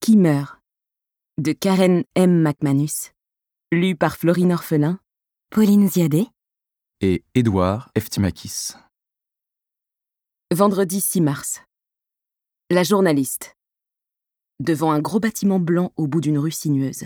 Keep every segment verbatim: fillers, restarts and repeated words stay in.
Qui meurt de Karen M. McManus, lu par Florine Orphelin, Pauline Ziadé et Édouard Eftimakis. Vendredi six mars. La journaliste. Devant un gros bâtiment blanc au bout d'une rue sinueuse.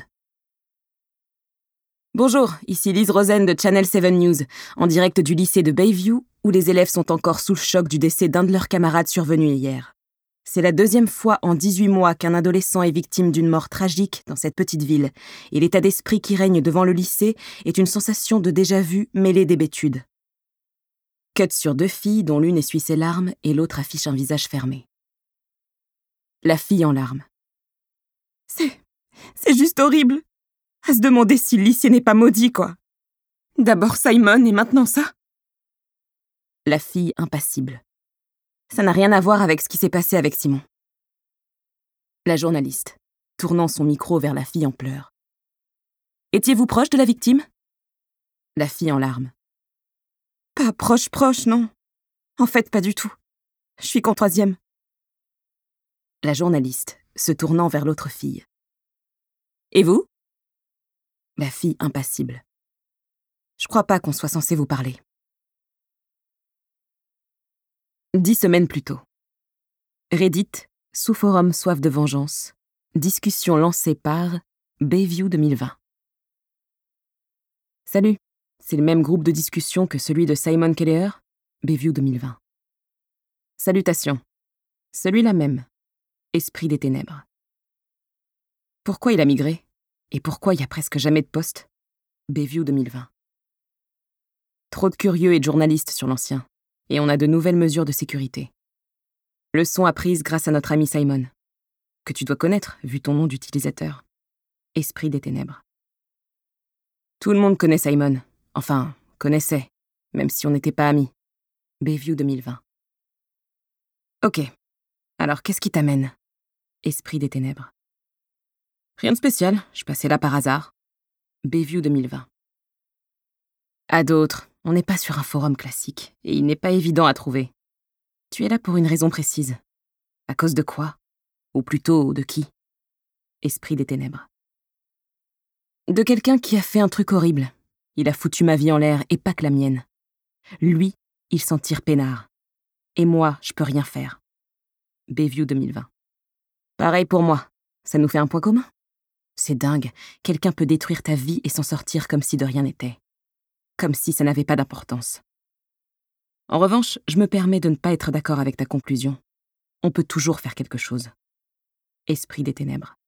Bonjour, ici Lise Rosen de Channel sept News, en direct du lycée de Bayview, où les élèves sont encore sous le choc du décès d'un de leurs camarades survenu hier. C'est la deuxième fois en dix-huit mois qu'un adolescent est victime d'une mort tragique dans cette petite ville, et l'état d'esprit qui règne devant le lycée est une sensation de déjà-vu mêlée d'hébétude. Cut sur deux filles dont l'une essuie ses larmes et l'autre affiche un visage fermé. La fille en larmes. C'est... c'est juste horrible. À se demander si le lycée n'est pas maudit, quoi. D'abord Simon et maintenant ça. La fille impassible. Ça n'a rien à voir avec ce qui s'est passé avec Simon. La journaliste, tournant son micro vers la fille en pleurs. Étiez-vous proche de la victime ? La fille en larmes. Pas proche, proche, non. En fait, pas du tout. Je suis qu'en troisième. La journaliste, se tournant vers l'autre fille. Et vous ? La fille impassible. Je crois pas qu'on soit censé vous parler. Dix semaines plus tôt. Reddit, sous-forum soif de vengeance. Discussion lancée par Bayview deux mille vingt. Salut, c'est le même groupe de discussion que celui de Simon Kelleher, Bayview deux mille vingt. Salutations. Celui-là même. Esprit des ténèbres. Pourquoi il a migré ? Et pourquoi il y a presque jamais de poste ? Bayview deux mille vingt. Trop de curieux et de journalistes sur l'ancien, et on a de nouvelles mesures de sécurité. Leçon apprise grâce à notre ami Simon, que tu dois connaître vu ton nom d'utilisateur. Esprit des ténèbres. Tout le monde connaît Simon, enfin, connaissait, même si on n'était pas amis. Bayview deux mille vingt. Ok, alors qu'est-ce qui t'amène ? Esprit des ténèbres. Rien de spécial, je passais là par hasard. Bayview deux mille vingt. À d'autres, on n'est pas sur un forum classique, et il n'est pas évident à trouver. Tu es là pour une raison précise. À cause de quoi ? Ou plutôt, de qui ? Esprit des ténèbres. De quelqu'un qui a fait un truc horrible. Il a foutu ma vie en l'air, et pas que la mienne. Lui, il s'en tire peinard. Et moi, je peux rien faire. Bayview deux mille vingt. Pareil pour moi, ça nous fait un point commun. C'est dingue, quelqu'un peut détruire ta vie et s'en sortir comme si de rien n'était. Comme si ça n'avait pas d'importance. En revanche, je me permets de ne pas être d'accord avec ta conclusion. On peut toujours faire quelque chose. Esprit des ténèbres.